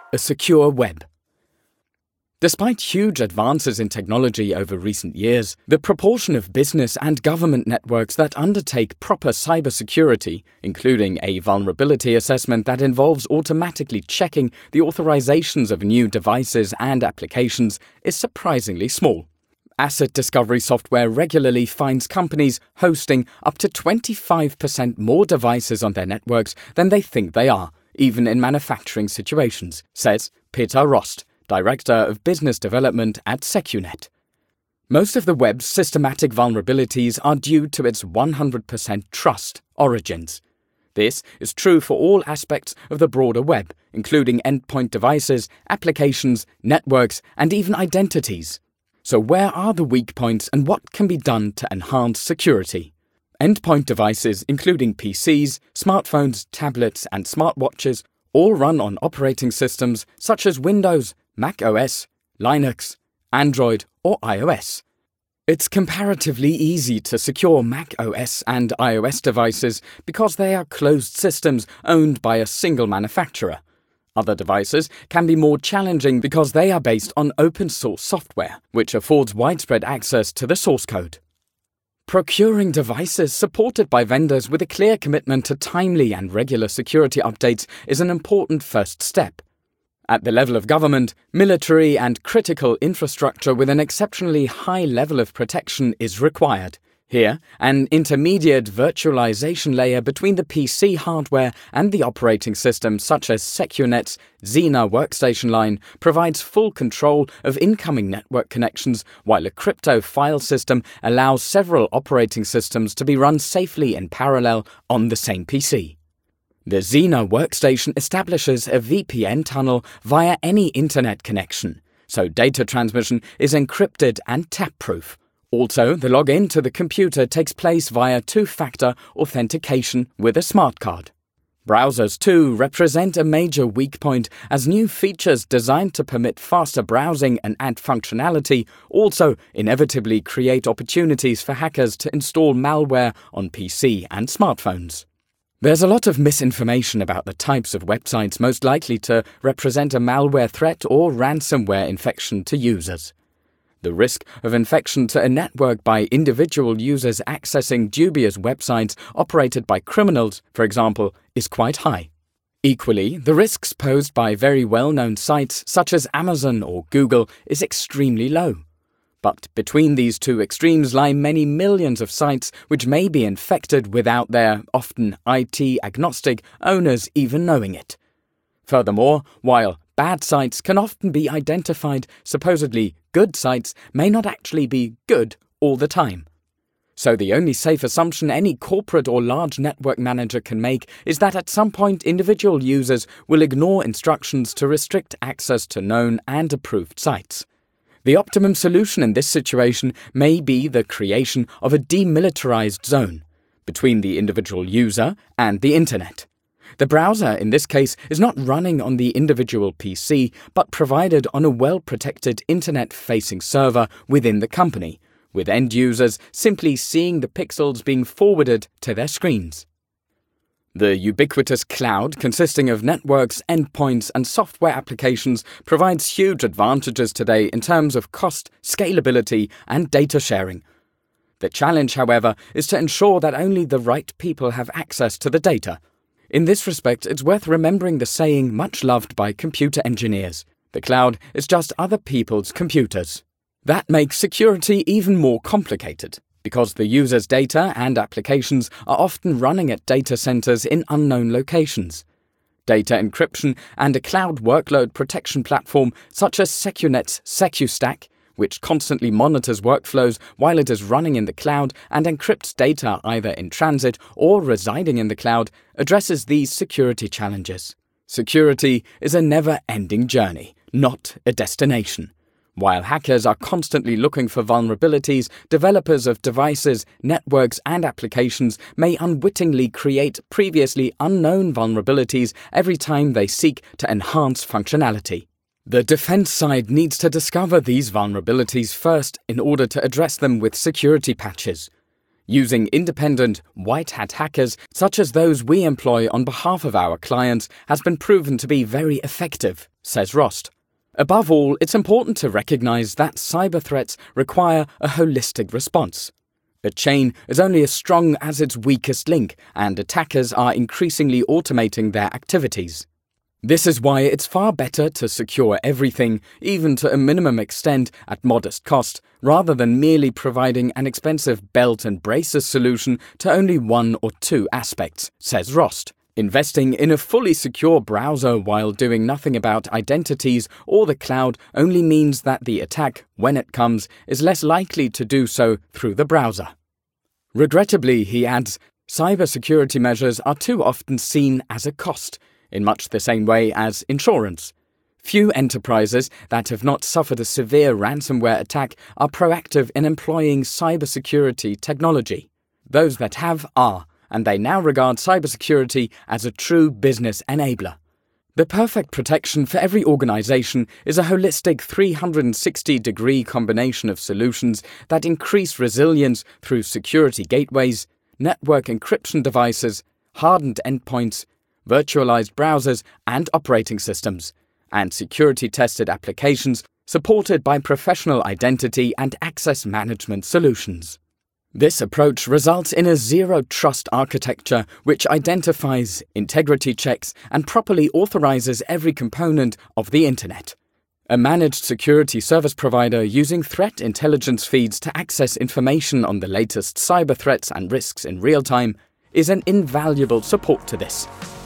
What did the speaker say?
A secure web. Despite huge advances in technology over recent years, the proportion of business and government networks that undertake proper cybersecurity, including a vulnerability assessment that involves automatically checking the authorizations of new devices and applications, is surprisingly small. Asset discovery software regularly finds companies hosting up to 25% more devices on their networks than they think they are, even in manufacturing situations, says Peter Rost, Director of Business Development at Secunet. Most of the web's systematic vulnerabilities are due to its 100% trust origins. This is true for all aspects of the broader web, including endpoint devices, applications, networks, and even identities. So where are the weak points and what can be done to enhance security? Endpoint devices, including PCs, smartphones, tablets, and smartwatches, all run on operating systems such as Windows, Mac OS, Linux, Android, or iOS. It's comparatively easy to secure Mac OS and iOS devices because they are closed systems owned by a single manufacturer. Other devices can be more challenging because they are based on open-source software, which affords widespread access to the source code. Procuring devices supported by vendors with a clear commitment to timely and regular security updates is an important first step. At the level of government, military, and critical infrastructure with an exceptionally high level of protection is required. Here, an intermediate virtualization layer between the PC hardware and the operating system, such as Secunet's Xena workstation line, provides full control of incoming network connections, while a crypto file system allows several operating systems to be run safely in parallel on the same PC. The Xena workstation establishes a VPN tunnel via any internet connection, so data transmission is encrypted and tap-proof. Also, the login to the computer takes place via two-factor authentication with a smart card. Browsers, too, represent a major weak point, as new features designed to permit faster browsing and add functionality also inevitably create opportunities for hackers to install malware on PC and smartphones. There's a lot of misinformation about the types of websites most likely to represent a malware threat or ransomware infection to users. The risk of infection to a network by individual users accessing dubious websites operated by criminals, for example, is quite high. Equally, the risks posed by very well-known sites such as Amazon or Google is extremely low. But between these two extremes lie many millions of sites which may be infected without their often IT-agnostic owners even knowing it. Furthermore, while bad sites can often be identified, supposedly good sites may not actually be good all the time. So the only safe assumption any corporate or large network manager can make is that at some point individual users will ignore instructions to restrict access to known and approved sites. The optimum solution in this situation may be the creation of a demilitarized zone between the individual user and the internet. The browser, in this case, is not running on the individual PC, but provided on a well-protected internet-facing server within the company, with end users simply seeing the pixels being forwarded to their screens. The ubiquitous cloud, consisting of networks, endpoints, and software applications, provides huge advantages today in terms of cost, scalability, and data sharing. The challenge, however, is to ensure that only the right people have access to the data. In this respect, it's worth remembering the saying much loved by computer engineers: the cloud is just other people's computers. That makes security even more complicated, because the user's data and applications are often running at data centers in unknown locations. Data encryption and a cloud workload protection platform such as Secunet's SecuStack, which constantly monitors workflows while it is running in the cloud and encrypts data either in transit or residing in the cloud, addresses these security challenges. Security is a never-ending journey, not a destination. While hackers are constantly looking for vulnerabilities, developers of devices, networks, and applications may unwittingly create previously unknown vulnerabilities every time they seek to enhance functionality. The defense side needs to discover these vulnerabilities first in order to address them with security patches. Using independent, white-hat hackers, such as those we employ on behalf of our clients, has been proven to be very effective, says Rost. Above all, it's important to recognize that cyber threats require a holistic response. A chain is only as strong as its weakest link, and attackers are increasingly automating their activities. This is why it's far better to secure everything, even to a minimum extent at modest cost, rather than merely providing an expensive belt and braces solution to only one or two aspects, says Rost. Investing in a fully secure browser while doing nothing about identities or the cloud only means that the attack, when it comes, is less likely to do so through the browser. Regrettably, he adds, cybersecurity measures are too often seen as a cost, in much the same way as insurance. Few enterprises that have not suffered a severe ransomware attack are proactive in employing cybersecurity technology. Those that have are, and they now regard cybersecurity as a true business enabler. The perfect protection for every organization is a holistic 360-degree combination of solutions that increase resilience through security gateways, network encryption devices, hardened endpoints, virtualized browsers and operating systems, and security-tested applications supported by professional identity and access management solutions. This approach results in a zero-trust architecture which identifies, integrity checks, and properly authorizes every component of the Internet. A managed security service provider using threat intelligence feeds to access information on the latest cyber threats and risks in real time is an invaluable support to this.